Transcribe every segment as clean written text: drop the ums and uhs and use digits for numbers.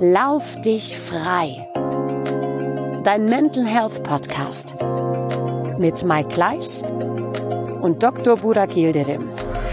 Lauf dich frei. Dein Mental Health Podcast mit Mike Kleiss und Dr. Burak Yildirim.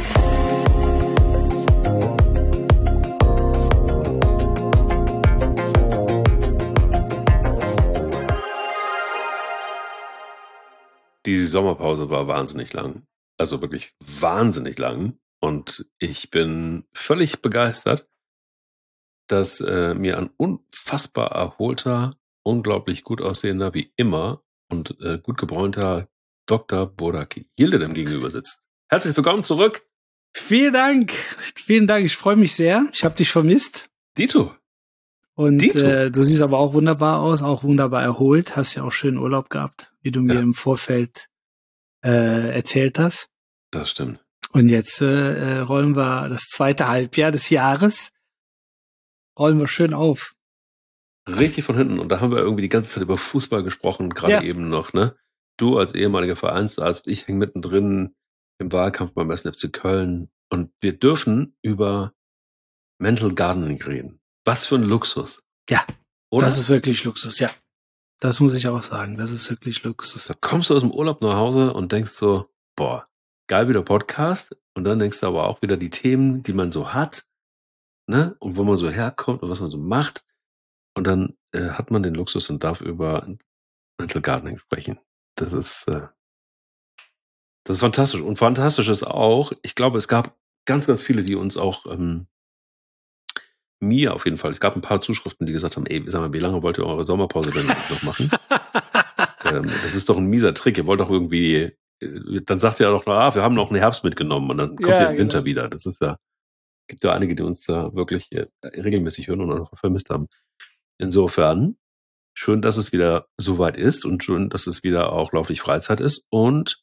Die Sommerpause war wahnsinnig lang. Also wirklich wahnsinnig lang. Und ich bin völlig begeistert, dass mir ein unfassbar erholter, unglaublich gut aussehender, wie immer, und gut gebräunter Dr. Burak Yildirim gegenüber sitzt. Herzlich willkommen zurück. Vielen Dank. Ich freue mich sehr. Ich habe dich vermisst. Dito. Und du siehst aber auch wunderbar aus, auch wunderbar erholt. Hast ja auch schön Urlaub gehabt, wie du mir im Vorfeld erzählt hast. Das stimmt. Und jetzt rollen wir das zweite Halbjahr des Jahres. Rollen wir schön auf. Richtig von hinten. Und da haben wir irgendwie die ganze Zeit über Fußball gesprochen, gerade eben noch, ne? Du als ehemaliger Vereinsarzt, ich hänge mittendrin im Wahlkampf beim 1. FC Köln. Und wir dürfen über Mental Gardening reden. Was für ein Luxus. Ja, oder? Das ist wirklich Luxus, ja. Das muss ich auch sagen. Das ist wirklich Luxus. Da kommst du aus dem Urlaub nach Hause und denkst so, boah, geil wieder Podcast. Und dann denkst du aber auch wieder die Themen, die man so hat, ne? Und wo man so herkommt und was man so macht. Und dann hat man den Luxus und darf über Mental Gardening sprechen. Das ist fantastisch. Und fantastisch ist auch, ich glaube, es gab ganz, ganz viele, die uns auch, mir auf jeden Fall, es gab ein paar Zuschriften, die gesagt haben, ey, sag mal, wie lange wollt ihr eure Sommerpause denn noch machen? Das ist doch ein mieser Trick. Ihr wollt doch irgendwie, dann sagt ihr ja doch, wir haben noch einen Herbst mitgenommen und dann kommt ihr im Winter wieder. Das ist ja, gibt ja einige, die uns da wirklich regelmäßig hören und auch noch vermisst haben. Insofern, schön, dass es wieder soweit ist und schön, dass es wieder auch lauflich Freizeit ist. Und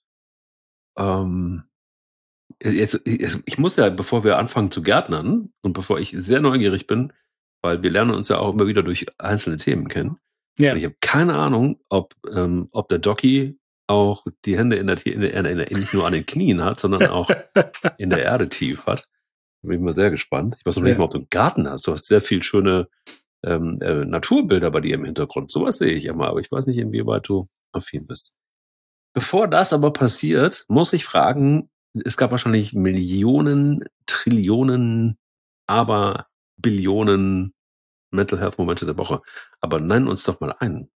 ich muss ja, bevor wir anfangen zu gärtnern und bevor ich sehr neugierig bin, weil wir lernen uns ja auch immer wieder durch einzelne Themen kennen. Ja. Und ich habe keine Ahnung, ob der Doki auch die Hände nicht nur an den Knien hat, sondern auch in der Erde tief hat. Da bin ich mal sehr gespannt. Ich weiß noch nicht mal, ob du einen Garten hast. Du hast sehr viel schöne Naturbilder bei dir im Hintergrund. Sowas sehe ich immer, aber ich weiß nicht, inwieweit du affin bist. Bevor das aber passiert, muss ich fragen, es gab wahrscheinlich Millionen, Trillionen, aber Billionen Mental Health Momente der Woche. Aber nenn uns doch mal einen.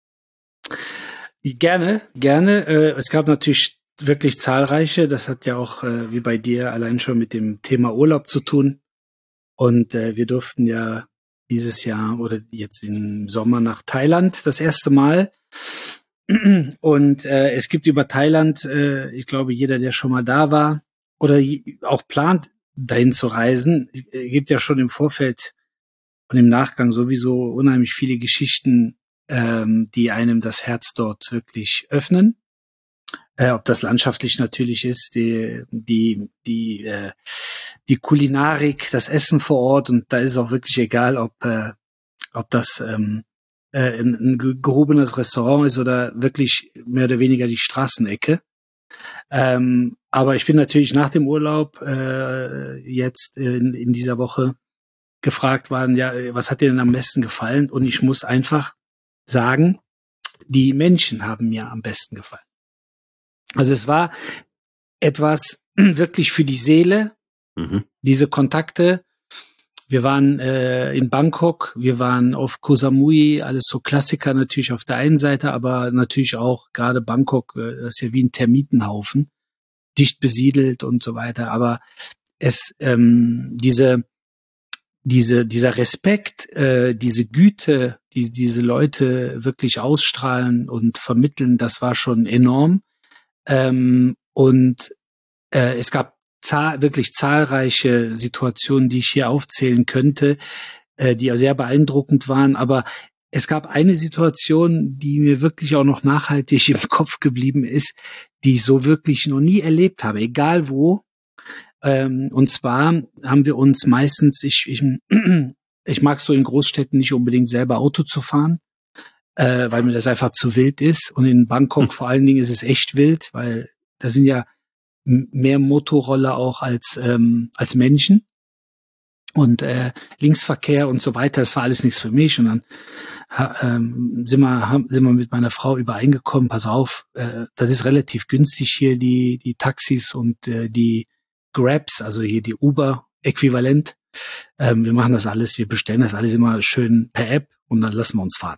Gerne. Es gab natürlich wirklich zahlreiche. Das hat ja auch, wie bei dir, allein schon mit dem Thema Urlaub zu tun. Und wir durften ja dieses Jahr oder jetzt im Sommer nach Thailand das erste Mal. Und es gibt über Thailand, ich glaube, jeder, der schon mal da war oder auch plant, dahin zu reisen, gibt ja schon im Vorfeld und im Nachgang sowieso unheimlich viele Geschichten, die einem das Herz dort wirklich öffnen. Ob das landschaftlich natürlich ist, die Kulinarik, das Essen vor Ort, und da ist es auch wirklich egal, ob das ein gehobenes Restaurant ist oder wirklich mehr oder weniger die Straßenecke. Aber ich bin natürlich nach dem Urlaub jetzt in dieser Woche gefragt worden, ja, was hat dir denn am besten gefallen? Und ich muss einfach sagen, die Menschen haben mir am besten gefallen. Also es war etwas wirklich für die Seele, diese Kontakte. Wir waren in Bangkok, wir waren auf Koh Samui, alles so Klassiker natürlich auf der einen Seite, aber natürlich auch gerade Bangkok, das ist ja wie ein Termitenhaufen, dicht besiedelt und so weiter. Aber dieser Respekt, diese Güte, die diese Leute wirklich ausstrahlen und vermitteln, das war schon enorm. Es gab wirklich zahlreiche Situationen, die ich hier aufzählen könnte, die ja sehr beeindruckend waren. Aber es gab eine Situation, die mir wirklich auch noch nachhaltig im Kopf geblieben ist, die ich so wirklich noch nie erlebt habe, egal wo. Und zwar haben wir uns meistens, ich mag so in Großstädten nicht unbedingt selber Auto zu fahren, weil mir das einfach zu wild ist. Und in Bangkok vor allen Dingen ist es echt wild, weil da sind ja mehr Motorroller auch als Menschen. und Linksverkehr und so weiter. Das war alles nichts für mich. Und dann sind wir mit meiner Frau übereingekommen, pass auf, das ist relativ günstig hier, die Taxis und die Grabs, also hier die Uber-Äquivalent. Wir machen das alles, wir bestellen das alles immer schön per App und dann lassen wir uns fahren.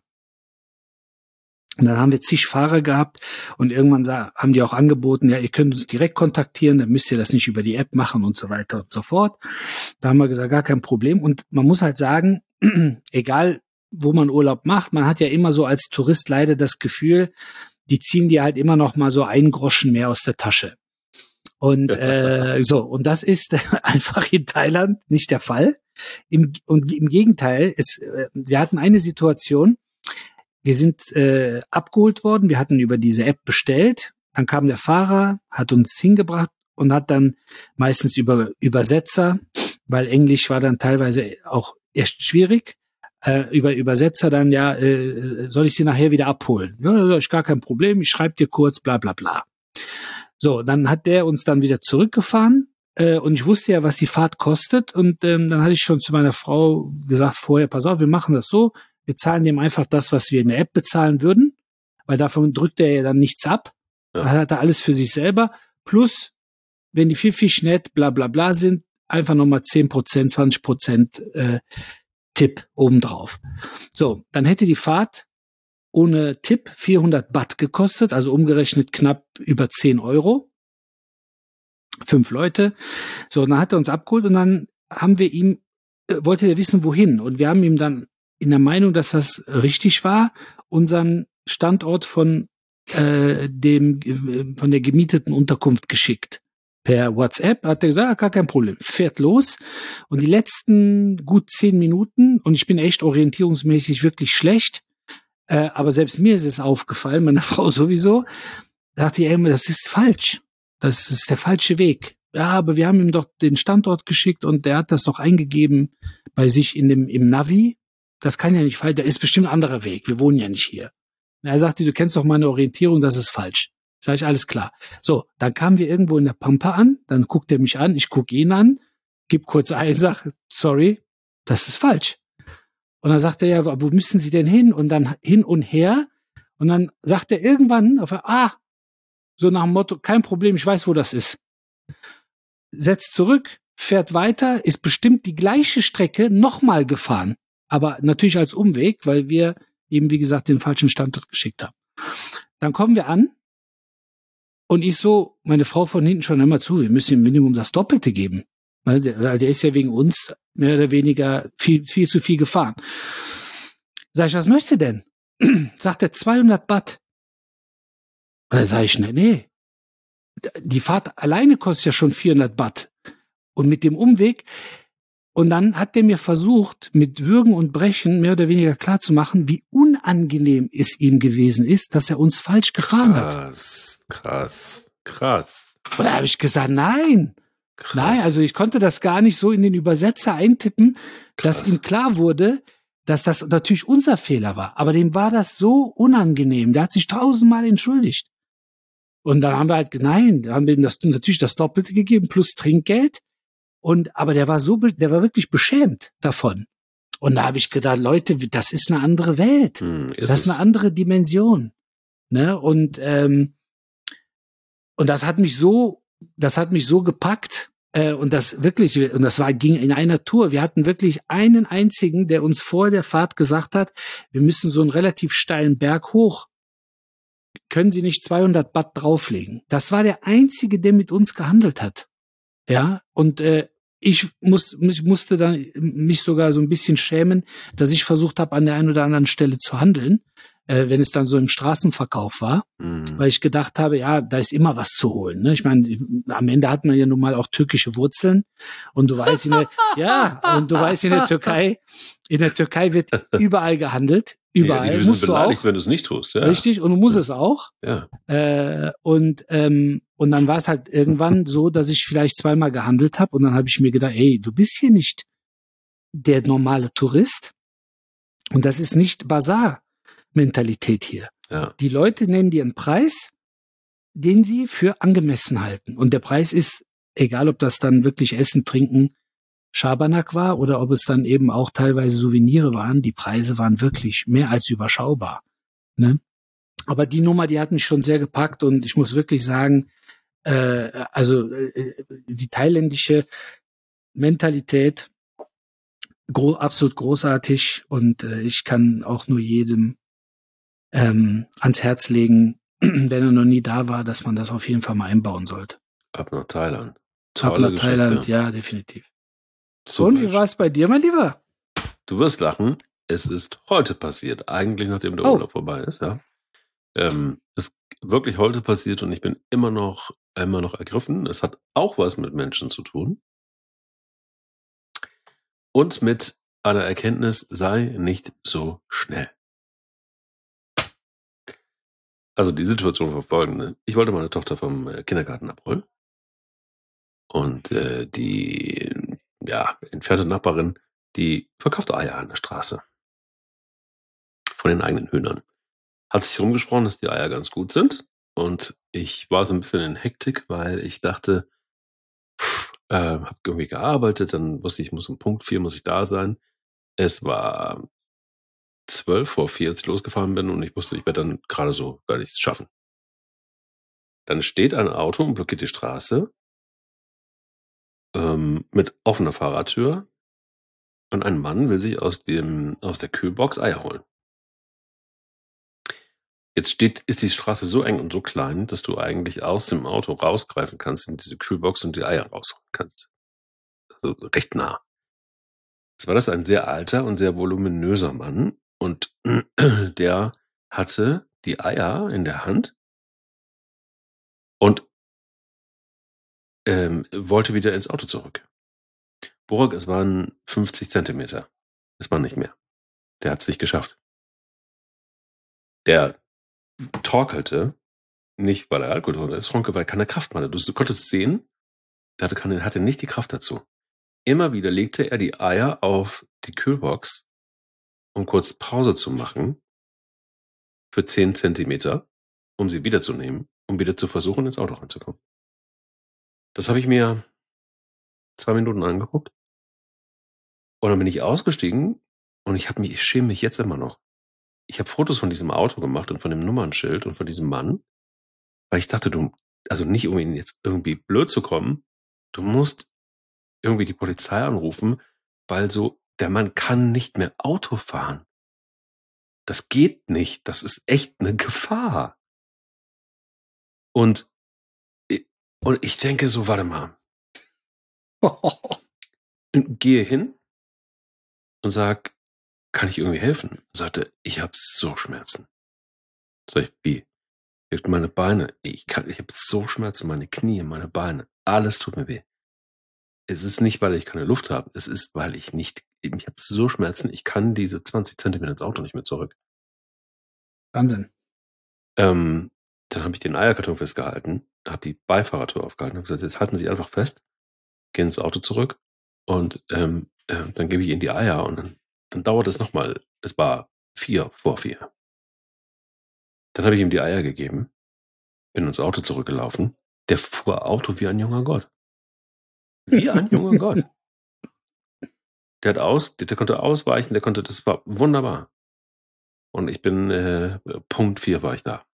Und dann haben wir zig Fahrer gehabt und irgendwann haben die auch angeboten, ja, ihr könnt uns direkt kontaktieren, dann müsst ihr das nicht über die App machen und so weiter und so fort. Da haben wir gesagt, gar kein Problem. Und man muss halt sagen, egal wo man Urlaub macht, man hat ja immer so als Tourist leider das Gefühl, die ziehen dir halt immer noch mal so einen Groschen mehr aus der Tasche. Und und das ist einfach in Thailand nicht der Fall. Im Gegenteil, wir hatten eine Situation, wir sind abgeholt worden, wir hatten über diese App bestellt, dann kam der Fahrer, hat uns hingebracht und hat dann meistens über Übersetzer, weil Englisch war dann teilweise auch echt schwierig, über Übersetzer dann, ja, soll ich sie nachher wieder abholen? Ja, das ist gar kein Problem, ich schreibe dir kurz, bla bla bla. So, dann hat der uns dann wieder zurückgefahren und ich wusste ja, was die Fahrt kostet und dann hatte ich schon zu meiner Frau gesagt vorher, pass auf, wir machen das so, wir zahlen dem einfach das, was wir in der App bezahlen würden, weil davon drückt er ja dann nichts ab. Ja. Dann hat er alles für sich selber. Plus, wenn die Fisch nett, bla bla bla sind, einfach nochmal 10%, 20% Tipp obendrauf. So, dann hätte die Fahrt ohne Tipp 400 Baht gekostet, also umgerechnet knapp über 10 Euro. 5 Leute. So, dann hat er uns abgeholt und dann haben wir ihm, wollte er wissen, wohin. Und wir haben ihm dann in der Meinung, dass das richtig war, unseren Standort von der gemieteten Unterkunft geschickt. Per WhatsApp hat er gesagt, gar kein Problem, fährt los. Und die letzten gut 10 Minuten, und ich bin echt orientierungsmäßig wirklich schlecht, aber selbst mir ist es aufgefallen, meiner Frau sowieso, dachte ich immer, das ist falsch. Das ist der falsche Weg. Ja, aber wir haben ihm doch den Standort geschickt und der hat das doch eingegeben bei sich im Navi. Das kann ja nicht falsch, da ist bestimmt ein anderer Weg. Wir wohnen ja nicht hier. Und er sagte, du kennst doch meine Orientierung, das ist falsch. Sag ich, alles klar. So, dann kamen wir irgendwo in der Pampa an, dann guckt er mich an, ich gucke ihn an, gib kurz ein, sag, sorry, das ist falsch. Und dann sagt er, ja, wo müssen Sie denn hin? Und dann hin und her. Und dann sagt er irgendwann, so nach dem Motto, kein Problem, ich weiß, wo das ist. Setzt zurück, fährt weiter, ist bestimmt die gleiche Strecke nochmal gefahren. Aber natürlich als Umweg, weil wir eben, wie gesagt, den falschen Standort geschickt haben. Dann kommen wir an und ich so, meine Frau von hinten schon immer zu, wir müssen im Minimum das Doppelte geben. Weil der ist ja wegen uns mehr oder weniger viel zu viel gefahren. Sag ich, was möchtest du denn? Sagt er 200 Baht. Und dann sage ich, nee, die Fahrt alleine kostet ja schon 400 Baht. Und mit dem Umweg. Und dann hat der mir versucht, mit Würgen und Brechen mehr oder weniger klarzumachen, wie unangenehm es ihm gewesen ist, dass er uns falsch gefahren hat. Krass. Und da habe ich gesagt, nein. Krass. Nein, also ich konnte das gar nicht so in den Übersetzer eintippen, dass ihm klar wurde, dass das natürlich unser Fehler war. Aber dem war das so unangenehm. Der hat sich 1000-mal entschuldigt. Und dann haben wir halt, da haben wir ihm natürlich das Doppelte gegeben, plus Trinkgeld. Aber der war wirklich beschämt davon. Und da habe ich gedacht, Leute, das ist eine andere Welt. Das ist eine andere Dimension. Ne? Und das hat mich so gepackt. Und das ging in einer Tour. Wir hatten wirklich einen einzigen, der uns vor der Fahrt gesagt hat, wir müssen so einen relativ steilen Berg hoch. Können Sie nicht 200 Baht drauflegen? Das war der einzige, der mit uns gehandelt hat. Ja, und ich musste dann mich sogar so ein bisschen schämen, dass ich versucht habe, an der einen oder anderen Stelle zu handeln, wenn es dann so im Straßenverkauf war, weil ich gedacht habe, ja, da ist immer was zu holen. Ne? Ich meine, am Ende hat man ja nun mal auch türkische Wurzeln und du weißt in der Türkei wird überall gehandelt. Überall. Ja, die sind beleidigt, wenn du es nicht tust. Ja. Richtig, und du musst es auch. Ja. Und dann war es halt irgendwann so, dass ich vielleicht zweimal gehandelt habe und dann habe ich mir gedacht, ey, du bist hier nicht der normale Tourist und das ist nicht Basar-Mentalität hier. Ja. Die Leute nennen dir einen Preis, den sie für angemessen halten und der Preis ist, egal ob das dann wirklich Essen, Trinken, Schabernack war oder ob es dann eben auch teilweise Souvenire waren. Die Preise waren wirklich mehr als überschaubar. Ne? Aber die Nummer, die hat mich schon sehr gepackt und ich muss wirklich sagen, die thailändische Mentalität absolut großartig und ich kann auch nur jedem ans Herz legen, wenn er noch nie da war, dass man das auf jeden Fall mal einbauen sollte. Ab nach Thailand. Ab nach Thailand, ja, definitiv. Super. Und wie war es bei dir, mein Lieber? Du wirst lachen. Es ist heute passiert, eigentlich nachdem der Urlaub vorbei ist, ja. Ist wirklich heute passiert und ich bin immer noch ergriffen. Es hat auch was mit Menschen zu tun. Und mit einer Erkenntnis, sei nicht so schnell. Also die Situation war folgende. Ich wollte meine Tochter vom Kindergarten abholen. Und die entfernte Nachbarin, die verkaufte Eier an der Straße. Von den eigenen Hühnern. Hat sich rumgesprochen, dass die Eier ganz gut sind. Und ich war so ein bisschen in Hektik, weil ich dachte, habe irgendwie gearbeitet, dann wusste ich, muss um Punkt 4 muss ich da sein. Es war 3:40, als ich losgefahren bin und ich wusste, ich werde dann gerade so, werde ich es schaffen. Dann steht ein Auto und blockiert die Straße mit offener Fahrradtür und ein Mann will sich aus der Kühlbox Eier holen. Jetzt ist die Straße so eng und so klein, dass du eigentlich aus dem Auto rausgreifen kannst in diese Kühlbox und die Eier rausholen kannst. Also recht nah. Jetzt war das ein sehr alter und sehr voluminöser Mann und der hatte die Eier in der Hand und wollte wieder ins Auto zurück. Burak, es waren 50 Zentimeter. Es war nicht mehr. Der hat es nicht geschafft. Der torkelte, nicht weil er Alkohol oder Stronke, weil er keine Kraft hatte. Du konntest sehen, der hatte nicht die Kraft dazu. Immer wieder legte er die Eier auf die Kühlbox, um kurz Pause zu machen, für 10 Zentimeter, um sie wiederzunehmen, um wieder zu versuchen, ins Auto reinzukommen. Das habe ich mir 2 Minuten angeguckt. Und dann bin ich ausgestiegen und ich schäme mich jetzt immer noch. Ich habe Fotos von diesem Auto gemacht und von dem Nummernschild und von diesem Mann, weil ich dachte, also nicht um ihn jetzt irgendwie blöd zu kommen, du musst irgendwie die Polizei anrufen, weil so, der Mann kann nicht mehr Auto fahren. Das geht nicht. Das ist echt eine Gefahr. Und ich denke so, warte mal. Und gehe hin und sag, kann ich irgendwie helfen? Sagte, ich habe so Schmerzen. Sag ich, wie? Meine Beine, ich habe so Schmerzen, meine Knie, meine Beine, alles tut mir weh. Es ist nicht, weil ich keine Luft habe, es ist, weil ich habe so Schmerzen, ich kann diese 20 Zentimeter ins Auto nicht mehr zurück. Wahnsinn. Dann habe ich den Eierkarton festgehalten, habe die Beifahrertür aufgehalten und gesagt, jetzt halten Sie einfach fest, gehen ins Auto zurück und dann gebe ich Ihnen die Eier und dann dauert es nochmal. Es war 3:45. Dann habe ich ihm die Eier gegeben, bin ins Auto zurückgelaufen. Der fuhr Auto wie ein junger Gott. Wie ein junger Gott. Der konnte ausweichen, das war wunderbar. Und ich bin, Punkt 4 war ich da.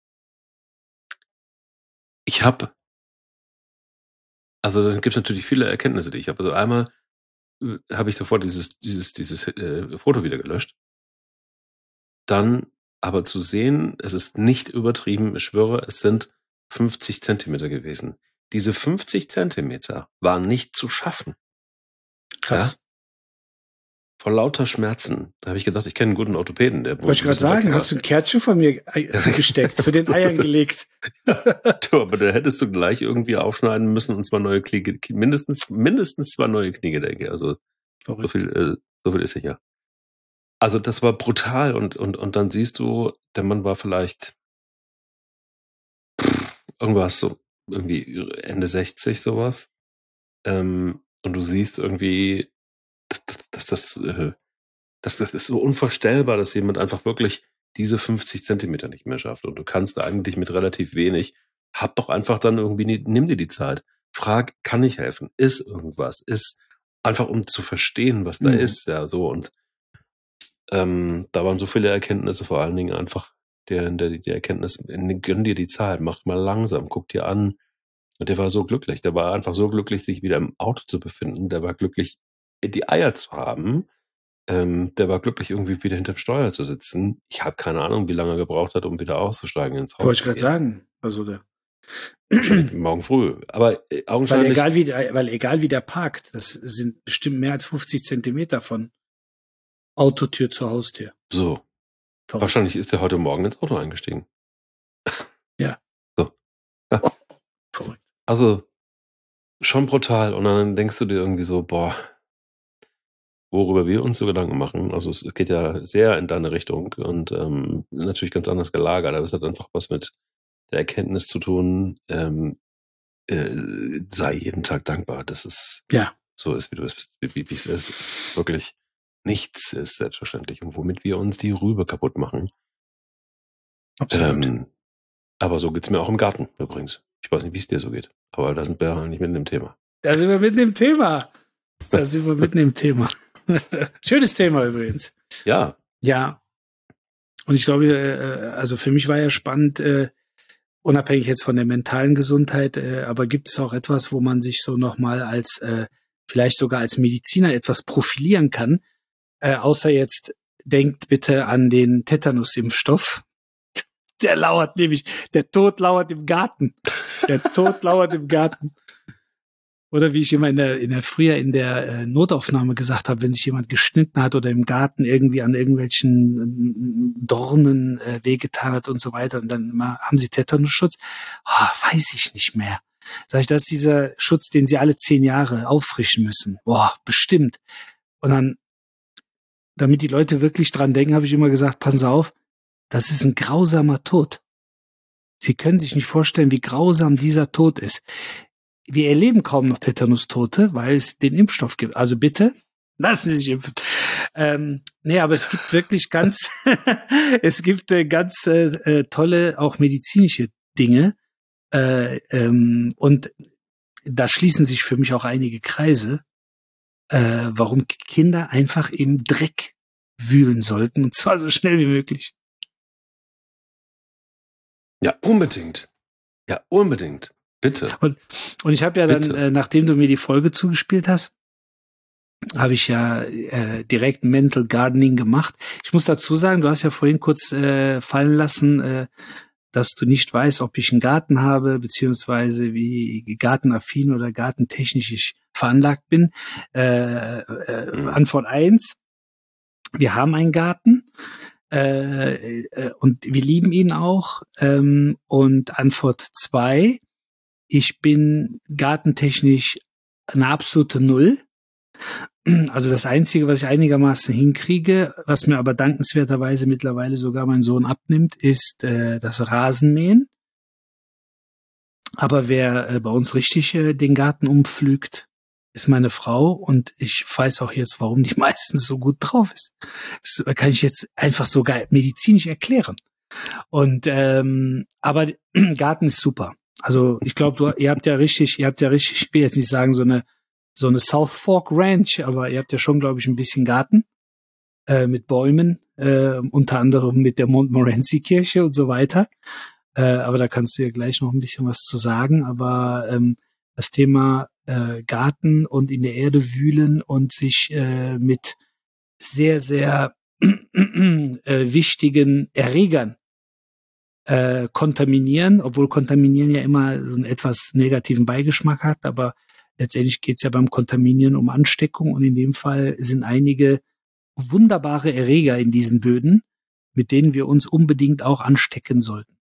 Also dann gibt es natürlich viele Erkenntnisse, die ich habe. Also einmal habe ich sofort dieses Foto wieder gelöscht. Dann aber zu sehen, es ist nicht übertrieben, ich schwöre, es sind 50 Zentimeter gewesen. Diese 50 Zentimeter waren nicht zu schaffen. Krass. Ja? Vor lauter Schmerzen. Da habe ich gedacht, ich kenne einen guten Orthopäden. Wollte ich gerade sagen, hast du ein Kärtchen von mir zugesteckt, zu den Eiern gelegt. Du, aber da hättest du gleich irgendwie aufschneiden müssen und zwar neue Knie, mindestens 2 neue Kniegelenke. Also so viel ist sicher. Also das war brutal und dann siehst du, der Mann war vielleicht irgendwas so irgendwie Ende 60 sowas. Und du siehst irgendwie, das ist so unvorstellbar, dass jemand einfach wirklich diese 50 Zentimeter nicht mehr schafft. Und du kannst eigentlich mit relativ wenig, hab doch einfach dann irgendwie, nimm dir die Zeit. Frag, kann ich helfen? Ist irgendwas? einfach um zu verstehen, was da ist, ja, so. Und da waren so viele Erkenntnisse, vor allen Dingen einfach die Erkenntnis, gönn dir die Zeit, mach mal langsam, guck dir an. Und der war so glücklich. Der war einfach so glücklich, sich wieder im Auto zu befinden. Der war glücklich, die Eier zu haben. Der war glücklich, irgendwie wieder hinterm Steuer zu sitzen. Ich habe keine Ahnung, wie lange er gebraucht hat, um wieder auszusteigen ins Haus. Wollte ich gerade sagen. Also morgen früh. Aber augenscheinlich. Weil egal wie der parkt, das sind bestimmt mehr als 50 Zentimeter von Autotür zur Haustür. So. Verrückt. Wahrscheinlich ist er heute Morgen ins Auto eingestiegen. Ja. So. Ja. Oh, verrückt. Also, schon brutal. Und dann denkst du dir irgendwie so, boah, worüber wir uns so Gedanken machen. Also es geht ja sehr in deine Richtung und natürlich ganz anders gelagert. Aber es hat einfach was mit der Erkenntnis zu tun, sei jeden Tag dankbar, dass es so ist, wie es ist. Es ist wirklich nichts ist selbstverständlich und womit wir uns die Rübe kaputt machen. Absolut. Aber so geht's mir auch im Garten übrigens. Ich weiß nicht, wie es dir so geht, aber da sind wir nicht mitten im Thema. Da sind wir mitten im Thema. Schönes Thema übrigens. Ja. Ja. Und ich glaube, also für mich war ja spannend, unabhängig jetzt von der mentalen Gesundheit, aber gibt es auch etwas, wo man sich so nochmal als, vielleicht sogar als Mediziner etwas profilieren kann, außer jetzt denkt bitte an den Tetanus-Impfstoff. Der Tod lauert im Garten. Der Tod lauert im Garten. Oder wie ich immer früher in der Notaufnahme gesagt habe, wenn sich jemand geschnitten hat oder im Garten irgendwie an irgendwelchen Dornen wehgetan hat und so weiter und dann immer, haben Sie Tetanusschutz? Weiß ich nicht mehr. Sag ich, das ist dieser Schutz, den Sie alle 10 Jahre auffrischen müssen. Bestimmt. Und dann, damit die Leute wirklich dran denken, habe ich immer gesagt, passen Sie auf, das ist ein grausamer Tod. Sie können sich nicht vorstellen, wie grausam dieser Tod ist. Wir erleben kaum noch Tetanustote, weil es den Impfstoff gibt. Also bitte, lassen Sie sich impfen. Aber es gibt wirklich ganz tolle, auch medizinische Dinge. Und da schließen sich für mich auch einige Kreise, warum Kinder einfach im Dreck wühlen sollten, und zwar so schnell wie möglich. Ja, unbedingt. Bitte. Und ich habe ja dann, nachdem du mir die Folge zugespielt hast, habe ich ja direkt Mental Gardening gemacht. Ich muss dazu sagen, du hast ja vorhin kurz fallen lassen, dass du nicht weißt, ob ich einen Garten habe, beziehungsweise wie gartenaffin oder gartentechnisch ich veranlagt bin. Antwort 1, wir haben einen Garten. Und wir lieben ihn auch. Und Antwort 2, ich bin gartentechnisch eine absolute Null. Also das Einzige, was ich einigermaßen hinkriege, was mir aber dankenswerterweise mittlerweile sogar mein Sohn abnimmt, ist das Rasenmähen. Aber wer bei uns richtig den Garten umpflügt, ist meine Frau, und ich weiß auch jetzt, warum die meistens so gut drauf ist. Das kann ich jetzt einfach sogar medizinisch erklären. Und aber Garten ist super. Also ich glaube, ihr habt ja richtig, ich will jetzt nicht sagen so eine South Fork Ranch, aber ihr habt ja schon, glaube ich, ein bisschen Garten mit Bäumen, unter anderem mit der Montmorency Kirche und so weiter. Aber da kannst du ja gleich noch ein bisschen was zu sagen. Aber das Thema Garten und in der Erde wühlen und sich mit sehr, sehr wichtigen Erregern kontaminieren, obwohl Kontaminieren ja immer so einen etwas negativen Beigeschmack hat, aber letztendlich geht es ja beim Kontaminieren um Ansteckung, und in dem Fall sind einige wunderbare Erreger in diesen Böden, mit denen wir uns unbedingt auch anstecken sollten.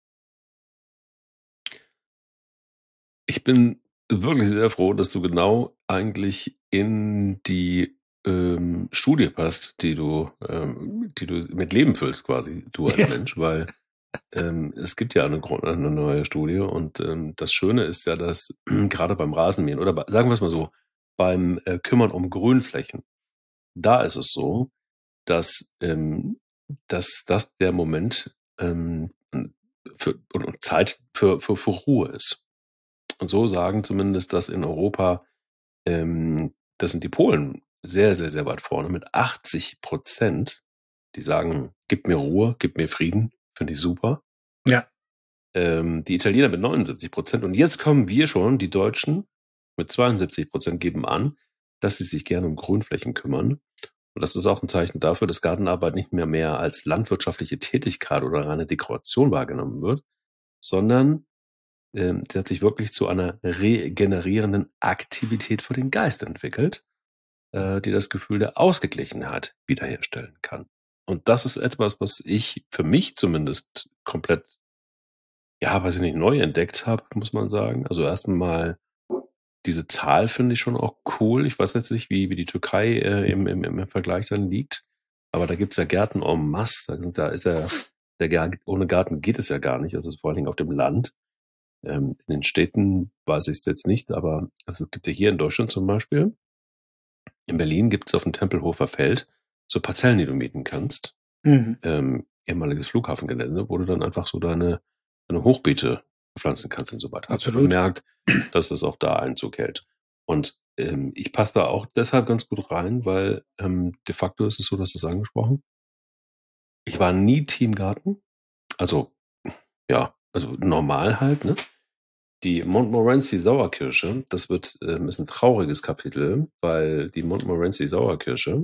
Ich bin wirklich sehr froh, dass du genau eigentlich in die Studie passt, die du mit Leben füllst quasi, du als Mensch, weil es gibt ja eine neue Studie, und das Schöne ist ja, dass gerade beim Rasenmähen oder sagen wir es mal so, beim Kümmern um Grünflächen, da ist es so, dass das der Moment und Zeit für Ruhe ist. Und so sagen zumindest, dass in Europa das sind die Polen sehr, sehr, sehr weit vorne mit 80%. Die sagen, gib mir Ruhe, gib mir Frieden, finde ich super. Ja. Die Italiener mit 79%. Und jetzt kommen wir schon, die Deutschen, mit 72% geben an, dass sie sich gerne um Grünflächen kümmern. Und das ist auch ein Zeichen dafür, dass Gartenarbeit nicht mehr als landwirtschaftliche Tätigkeit oder reine Dekoration wahrgenommen wird, sondern sie hat sich wirklich zu einer regenerierenden Aktivität für den Geist entwickelt, die das Gefühl der Ausgeglichenheit wiederherstellen kann. Und das ist etwas, was ich für mich zumindest komplett, neu entdeckt habe, muss man sagen. Also erstmal diese Zahl finde ich schon auch cool. Ich weiß jetzt nicht, wie die Türkei im Vergleich dann liegt, aber da gibt's ja Gärten en masse. Ohne Garten geht es ja gar nicht, also vor allen Dingen auf dem Land. In den Städten weiß ich es jetzt nicht, aber es gibt ja hier in Deutschland zum Beispiel, in Berlin gibt es auf dem Tempelhofer Feld so Parzellen, die du mieten kannst. Ehemaliges Flughafengelände, wo du dann einfach so deine Hochbeete pflanzen kannst und so weiter. Absolut. Also bemerkt, dass das auch da Einzug hält. Und ich passe da auch deshalb ganz gut rein, weil de facto ist es so, dass du es angesprochen. Ich war nie Teamgarten. Also normal halt, ne? Die Montmorency Sauerkirsche, das ist ein trauriges Kapitel, weil die Montmorency Sauerkirsche,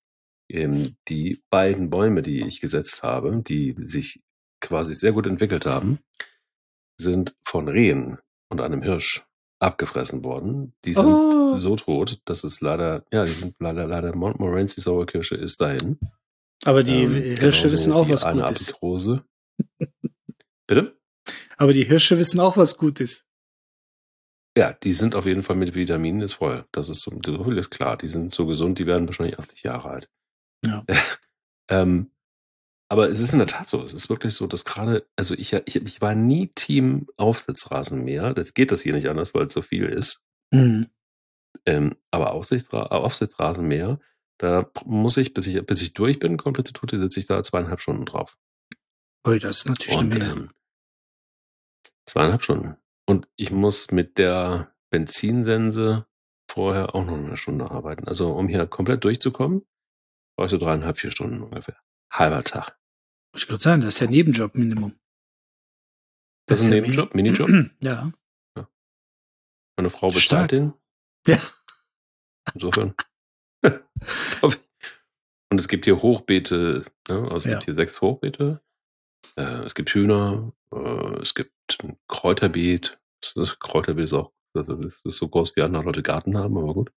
die beiden Bäume, die ich gesetzt habe, die sich quasi sehr gut entwickelt haben, sind von Rehen und einem Hirsch abgefressen worden. Die sind so tot, dass es leider, Montmorency Sauerkirsche ist dahin. Aber die Hirsche wissen auch, was gut ist. Aprikose. Bitte? Aber die Hirsche wissen auch, was gut ist. Ja, die sind auf jeden Fall mit Vitaminen ist voll. Das ist klar. Die sind so gesund, die werden wahrscheinlich 80 Jahre alt. Ja. Aber es ist in der Tat so. Es ist wirklich so, dass gerade, also ich war nie Team Aufsitzrasenmäher. Das geht das hier nicht anders, weil es so viel ist. Aber Aufsitzrasenmäher, da muss ich, bis ich durch bin, komplette Tute, sitze ich da 2,5 Stunden drauf. Ui, das ist natürlich eine Menge. 2,5 Stunden. Und ich muss mit der Benzinsense vorher auch noch eine Stunde arbeiten. Also um hier komplett durchzukommen, brauche ich so 3,5, 4 Stunden ungefähr. Halber Tag. Muss ich gerade sagen, das ist ja Nebenjob Minimum. Das ist ein Nebenjob, Minijob? Ja. Meine Frau bezahlt den. Ja. Insofern. Und es gibt hier Hochbeete, also es gibt hier 6 Hochbeete. Es gibt Hühner, es gibt ein Kräuterbeet. Das Kräuterbeet ist auch, das ist so groß wie andere Leute Garten haben, aber gut.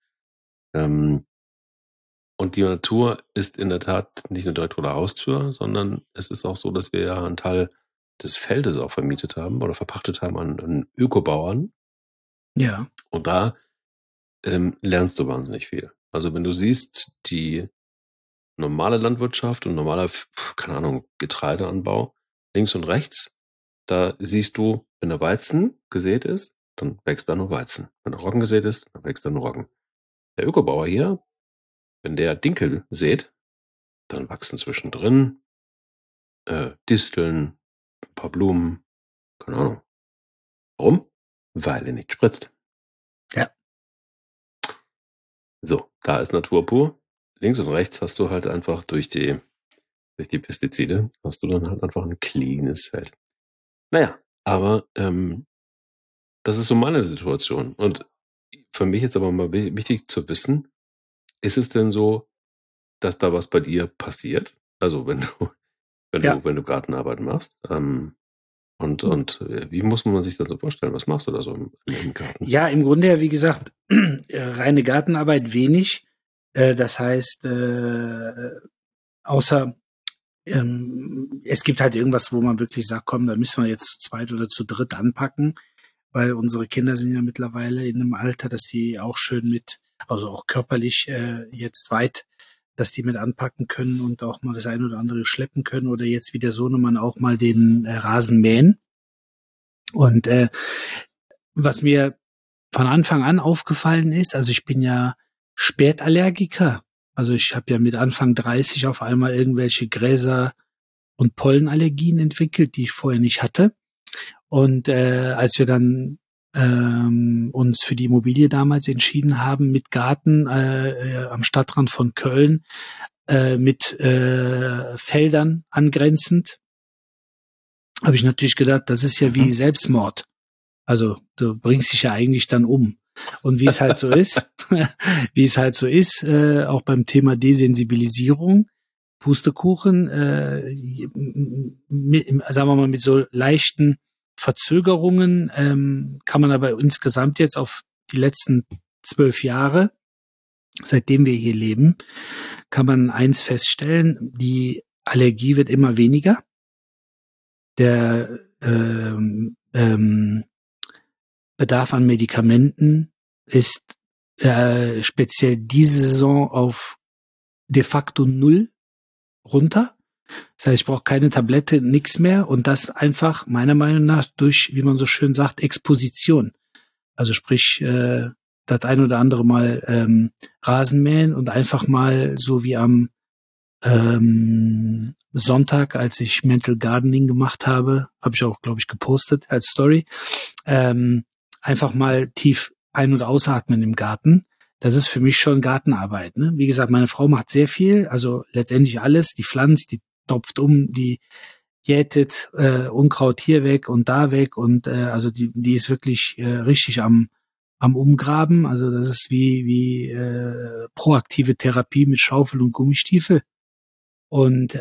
Und die Natur ist in der Tat nicht nur direkt vor der Haustür, sondern es ist auch so, dass wir ja einen Teil des Feldes auch vermietet haben oder verpachtet haben an Ökobauern. Ja. Und da lernst du wahnsinnig viel. Also wenn du siehst, die normale Landwirtschaft und normaler, keine Ahnung, Getreideanbau, links und rechts, da siehst du, wenn der Weizen gesät ist, dann wächst da nur Weizen. Wenn der Roggen gesät ist, dann wächst da nur Roggen. Der Ökobauer hier, wenn der Dinkel sät, dann wachsen zwischendrin Disteln, ein paar Blumen, keine Ahnung. Warum? Weil er nicht spritzt. Ja. So, da ist Natur pur. Links und rechts hast du halt einfach durch die Pestizide, hast du dann halt einfach ein cleanes Feld. Naja, aber das ist so meine Situation. Und für mich ist aber mal wichtig zu wissen, ist es denn so, dass da was bei dir passiert? Also wenn du Gartenarbeit machst. Und wie muss man sich das so vorstellen? Was machst du da so im Garten? Ja, im Grunde ja, wie gesagt, reine Gartenarbeit wenig. Das heißt, außer es gibt halt irgendwas, wo man wirklich sagt, komm, da müssen wir jetzt zu zweit oder zu dritt anpacken, weil unsere Kinder sind ja mittlerweile in einem Alter, dass die auch schön also auch körperlich jetzt weit, dass die mit anpacken können und auch mal das eine oder andere schleppen können oder jetzt wie der Sohnemann auch mal den Rasen mähen. Und was mir von Anfang an aufgefallen ist, also ich bin ja Spätallergiker. Also ich habe ja mit Anfang 30 auf einmal irgendwelche Gräser- und Pollenallergien entwickelt, die ich vorher nicht hatte. Und als wir dann uns für die Immobilie damals entschieden haben, mit Garten am Stadtrand von Köln, mit Feldern angrenzend, habe ich natürlich gedacht, das ist ja wie Selbstmord. Also du bringst dich ja eigentlich dann um. Und wie es halt so ist, auch beim Thema Desensibilisierung, Pustekuchen, sagen wir mal mit so leichten Verzögerungen, kann man aber insgesamt jetzt auf die letzten 12 Jahre, seitdem wir hier leben, kann man eins feststellen: Die Allergie wird immer weniger. Der Bedarf an Medikamenten ist speziell diese Saison auf de facto 0 runter. Das heißt, ich brauche keine Tablette, nichts mehr, und das einfach meiner Meinung nach durch, wie man so schön sagt, Exposition. Also sprich, das ein oder andere Mal Rasenmähen und einfach mal so wie am Sonntag, als ich Mental Gardening gemacht habe ich auch, glaube ich, gepostet als Story, einfach mal tief ein- und ausatmen im Garten. Das ist für mich schon Gartenarbeit. Ne? Wie gesagt, meine Frau macht sehr viel, also letztendlich alles. Die pflanzt, die topft die jätet Unkraut hier weg und da weg, und also die ist wirklich richtig am Umgraben. Also das ist wie proaktive Therapie mit Schaufel und Gummistiefel. Und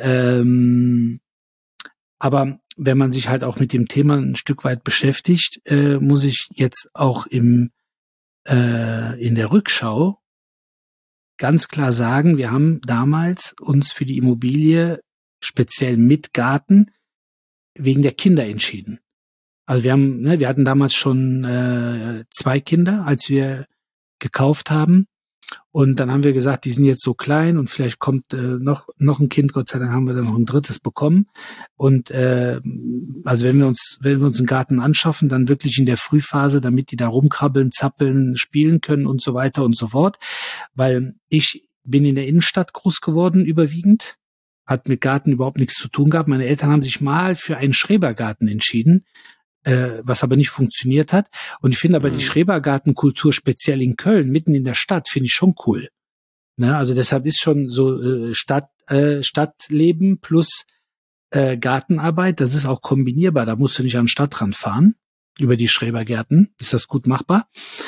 aber wenn man sich halt auch mit dem Thema ein Stück weit beschäftigt, muss ich jetzt auch in der Rückschau ganz klar sagen, wir haben damals uns für die Immobilie speziell mit Garten wegen der Kinder entschieden. Also wir hatten damals schon 2 Kinder, als wir gekauft haben. Und dann haben wir gesagt, die sind jetzt so klein und vielleicht kommt noch ein Kind. Gott sei Dank haben wir dann noch ein 3. bekommen. Und also wenn wir uns einen Garten anschaffen, dann wirklich in der Frühphase, damit die da rumkrabbeln, zappeln, spielen können und so weiter und so fort. Weil ich bin in der Innenstadt groß geworden überwiegend, hat mit Garten überhaupt nichts zu tun gehabt. Meine Eltern haben sich mal für einen Schrebergarten entschieden, was aber nicht funktioniert hat. Und ich finde aber die Schrebergartenkultur speziell in Köln, mitten in der Stadt, finde ich schon cool. Ne? Also deshalb ist schon so Stadtleben plus Gartenarbeit, das ist auch kombinierbar. Da musst du nicht an den Stadtrand fahren. Über die Schrebergärten ist das gut machbar.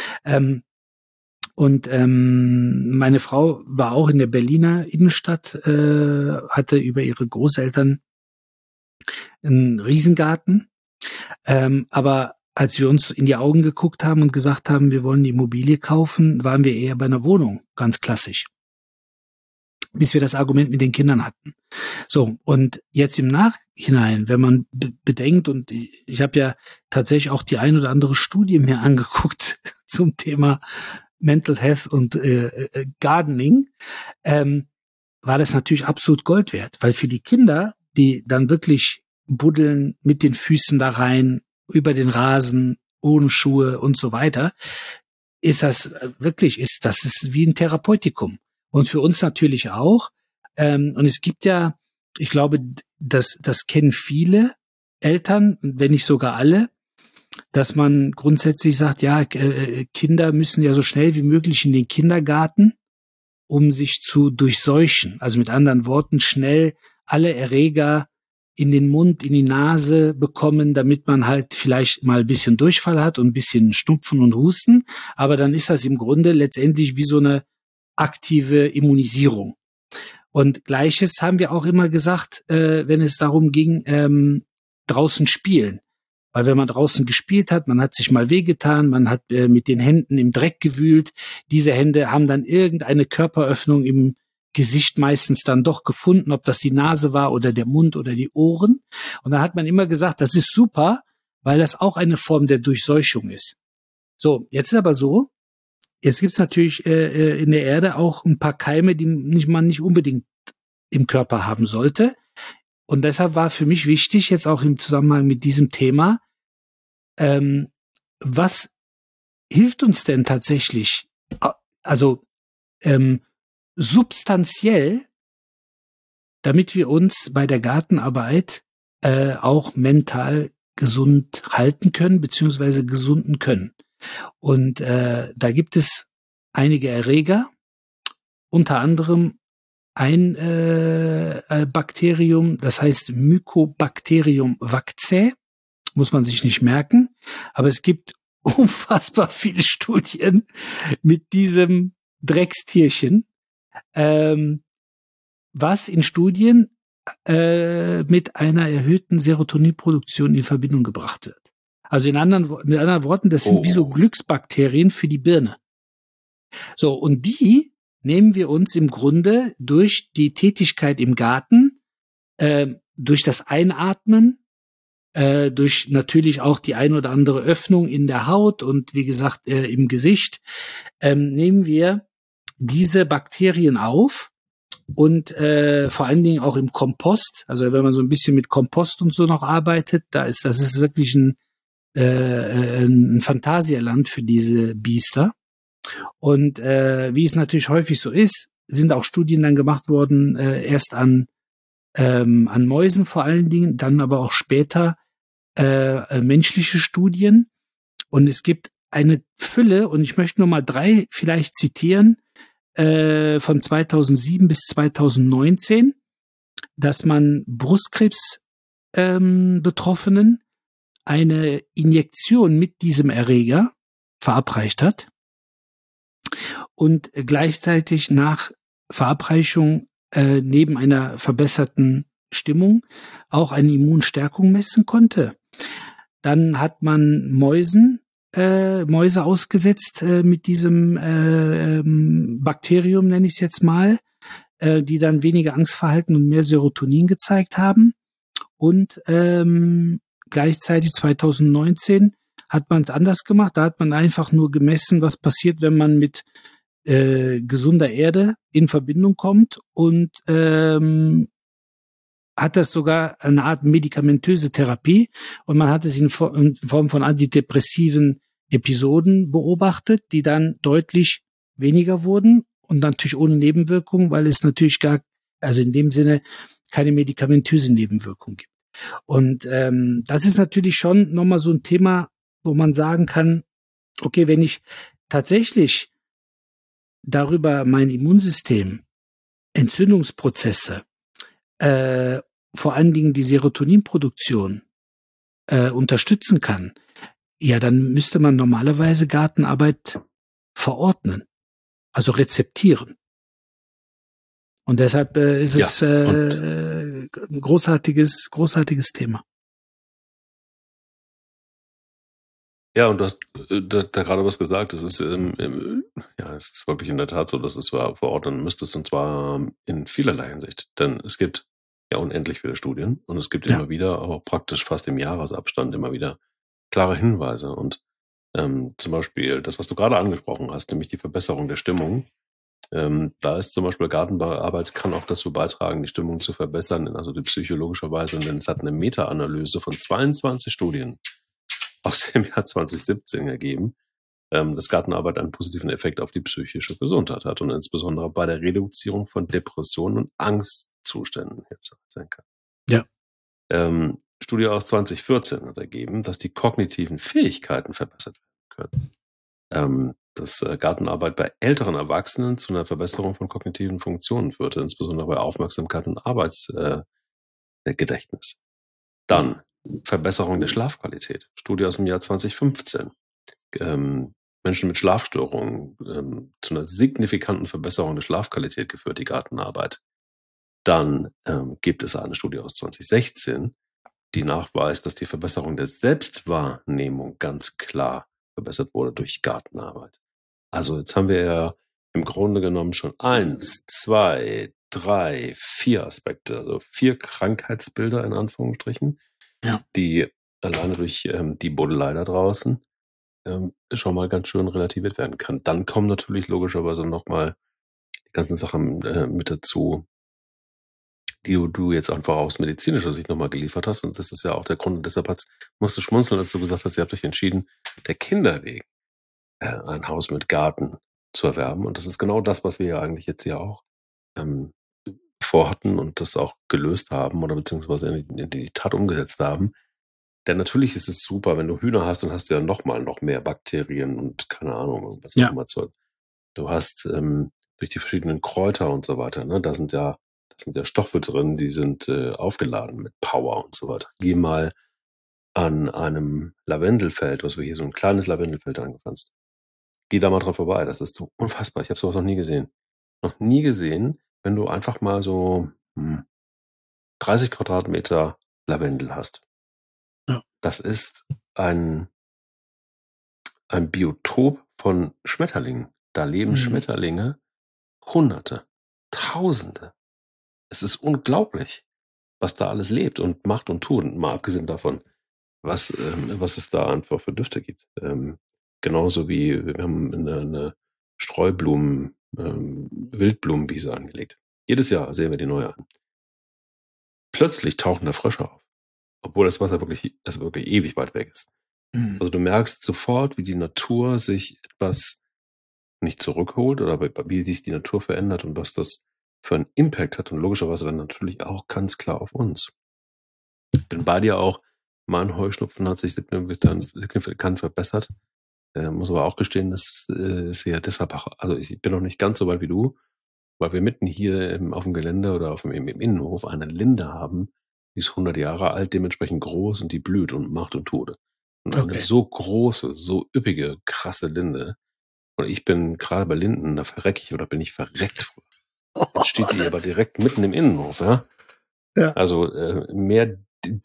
Meine Frau war auch in der Berliner Innenstadt, hatte über ihre Großeltern einen Riesengarten. Aber als wir uns in die Augen geguckt haben und gesagt haben, wir wollen die Immobilie kaufen, waren wir eher bei einer Wohnung, ganz klassisch. Bis wir das Argument mit den Kindern hatten. So, und jetzt im Nachhinein, wenn man bedenkt, und ich habe ja tatsächlich auch die ein oder andere Studie mir angeguckt zum Thema Mental Health und Gardening, war das natürlich absolut Gold wert, weil für die Kinder, die dann wirklich buddeln mit den Füßen da rein, über den Rasen, ohne Schuhe und so weiter, ist das wie ein Therapeutikum. Und für uns natürlich auch. Und es gibt ja, ich glaube, das kennen viele Eltern, wenn nicht sogar alle, dass man grundsätzlich sagt, ja, Kinder müssen ja so schnell wie möglich in den Kindergarten, um sich zu durchseuchen. Also mit anderen Worten, schnell alle Erreger in den Mund, in die Nase bekommen, damit man halt vielleicht mal ein bisschen Durchfall hat und ein bisschen Schnupfen und Husten. Aber dann ist das im Grunde letztendlich wie so eine aktive Immunisierung. Und Gleiches haben wir auch immer gesagt, wenn es darum ging, draußen spielen. Weil wenn man draußen gespielt hat, man hat sich mal wehgetan, man hat mit den Händen im Dreck gewühlt. Diese Hände haben dann irgendeine Körperöffnung im Gesicht meistens dann doch gefunden, ob das die Nase war oder der Mund oder die Ohren. Und dann hat man immer gesagt, das ist super, weil das auch eine Form der Durchseuchung ist. So, jetzt ist aber so, jetzt gibt's natürlich in der Erde auch ein paar Keime, die man nicht unbedingt im Körper haben sollte. Und deshalb war für mich wichtig, jetzt auch im Zusammenhang mit diesem Thema, was hilft uns denn tatsächlich, also substanziell, damit wir uns bei der Gartenarbeit auch mental gesund halten können, beziehungsweise gesunden können. Und da gibt es einige Erreger, unter anderem ein Bakterium, das heißt Mycobacterium vaccae, muss man sich nicht merken, aber es gibt unfassbar viele Studien mit diesem Dreckstierchen, was in Studien mit einer erhöhten Serotoninproduktion in Verbindung gebracht wird. Also mit anderen Worten, das sind wie so Glücksbakterien für die Birne. So, und die nehmen wir uns im Grunde durch die Tätigkeit im Garten, durch das Einatmen, durch natürlich auch die ein oder andere Öffnung in der Haut und wie gesagt im Gesicht, nehmen wir diese Bakterien auf und vor allen Dingen auch im Kompost. Also wenn man so ein bisschen mit Kompost und so noch arbeitet, das ist wirklich ein Phantasialand für diese Biester. Und wie es natürlich häufig so ist, sind auch Studien dann gemacht worden, erst an Mäusen vor allen Dingen, dann aber auch später menschliche Studien. Und es gibt eine Fülle, und ich möchte nur mal 3 vielleicht zitieren, von 2007 bis 2019, dass man Brustkrebs Betroffenen eine Injektion mit diesem Erreger verabreicht hat und gleichzeitig nach Verabreichung neben einer verbesserten Stimmung auch eine Immunstärkung messen konnte. Dann hat man Mäuse ausgesetzt mit diesem Bakterium, nenne ich es jetzt mal, die dann weniger Angstverhalten und mehr Serotonin gezeigt haben. Und gleichzeitig 2019 hat man es anders gemacht. Da hat man einfach nur gemessen, was passiert, wenn man mit gesunder Erde in Verbindung kommt und hat das sogar eine Art medikamentöse Therapie und man hat es in Form von antidepressiven Episoden beobachtet, die dann deutlich weniger wurden und natürlich ohne Nebenwirkungen, weil es natürlich also in dem Sinne keine medikamentöse Nebenwirkung gibt. Und das ist natürlich schon nochmal so ein Thema, wo man sagen kann, okay, wenn ich tatsächlich darüber mein Immunsystem, Entzündungsprozesse, vor allen Dingen die Serotoninproduktion unterstützen kann, ja, dann müsste man normalerweise Gartenarbeit verordnen, also rezeptieren. Und deshalb ist es ein großartiges Thema. Ja, und du hast da gerade was gesagt. Es ist, es ist wirklich in der Tat so, dass es verordnen müsstest, und zwar in vielerlei Hinsicht. Denn es gibt ja unendlich viele Studien und es gibt immer wieder, auch praktisch fast im Jahresabstand, immer wieder klare Hinweise. Und zum Beispiel das, was du gerade angesprochen hast, nämlich die Verbesserung der Stimmung. Da ist zum Beispiel Gartenarbeit kann auch dazu beitragen, die Stimmung zu verbessern, also die psychologischerweise, denn es hat eine Meta-Analyse von 22 Studien aus dem Jahr 2017 ergeben, dass Gartenarbeit einen positiven Effekt auf die psychische Gesundheit hat und insbesondere bei der Reduzierung von Depressionen und Angstzuständen sein kann. Ja. Studie aus 2014 hat ergeben, dass die kognitiven Fähigkeiten verbessert werden können. Dass Gartenarbeit bei älteren Erwachsenen zu einer Verbesserung von kognitiven Funktionen führte, insbesondere bei Aufmerksamkeit und Arbeitsgedächtnis. Dann Verbesserung der Schlafqualität. Studie aus dem Jahr 2015. Menschen mit Schlafstörungen zu einer signifikanten Verbesserung der Schlafqualität geführt, die Gartenarbeit. Dann gibt es eine Studie aus 2016, die nachweist, dass die Verbesserung der Selbstwahrnehmung ganz klar verbessert wurde durch Gartenarbeit. Also jetzt haben wir ja im Grunde genommen schon 1, 2, 3, 4 Aspekte, also 4 Krankheitsbilder in Anführungsstrichen, die alleine durch die Buddelei da draußen schon mal ganz schön relativiert werden kann. Dann kommen natürlich logischerweise nochmal die ganzen Sachen mit dazu, die du jetzt einfach aus medizinischer Sicht nochmal geliefert hast. Und das ist ja auch der Grund. Und deshalb musst du schmunzeln, dass du gesagt hast, ihr habt euch entschieden, der Kinder wegen ein Haus mit Garten zu erwerben. Und das ist genau das, was wir ja eigentlich jetzt hier auch vorhatten und das auch gelöst haben oder beziehungsweise in die Tat umgesetzt haben. Denn natürlich ist es super, wenn du Hühner hast, dann hast du ja noch mehr Bakterien und keine Ahnung, was auch immer Zeug. Du hast durch die verschiedenen Kräuter und so weiter, ne, da sind ja Stoffe drin, die sind aufgeladen mit Power und so weiter. Geh mal an einem Lavendelfeld, was wir hier so ein kleines Lavendelfeld angepflanzt. Geh da mal dran vorbei, das ist so unfassbar. Ich habe sowas noch nie gesehen. Noch nie gesehen, wenn du einfach mal so 30 Quadratmeter Lavendel hast. Ja. Das ist ein Biotop von Schmetterlingen. Da leben Schmetterlinge Hunderte, Tausende. Es ist unglaublich, was da alles lebt und macht und tut. Mal abgesehen davon, was es da einfach für Düfte gibt. Genauso wie wir haben eine Streublumen, Wildblumenwiese angelegt. Jedes Jahr sehen wir die neue an. Plötzlich tauchen da Frösche auf, obwohl das Wasser wirklich ewig weit weg ist. Also du merkst sofort, wie die Natur sich etwas nicht zurückholt oder wie sich die Natur verändert und was das für einen Impact hat und logischerweise dann natürlich auch ganz klar auf uns. Ich bin bei dir auch, mein Heuschnupfen hat sich signifikant verbessert. Muss aber auch gestehen, das ist ja deshalb auch, also ich bin noch nicht ganz so weit wie du, weil wir mitten hier auf dem Gelände oder im Innenhof eine Linde haben, die ist 100 Jahre alt, dementsprechend groß und die blüht und macht und tut. Und eine so große, so üppige, krasse Linde. Und ich bin gerade bei Linden, da verrecke ich oder bin ich verreckt. Jetzt steht die aber direkt mitten im Innenhof, ja? Ja. Also mehr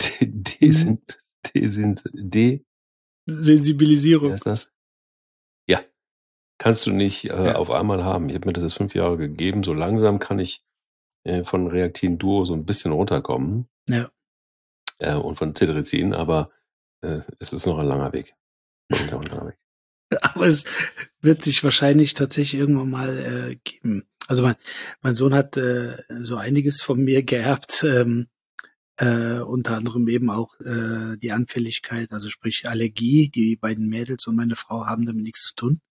Sensibilisierung. Wie heißt das? Ja. Kannst du nicht auf einmal haben. Ich habe mir das jetzt 5 Jahre gegeben. So langsam kann ich von Reactin Duo so ein bisschen runterkommen. Ja. Und von Cetirizin, aber es ist noch ein langer Weg. Aber es wird sich wahrscheinlich tatsächlich irgendwann mal geben. Also mein Sohn hat so einiges von mir geerbt, unter anderem eben auch die Anfälligkeit, also sprich Allergie. Die beiden Mädels und meine Frau haben damit nichts zu tun.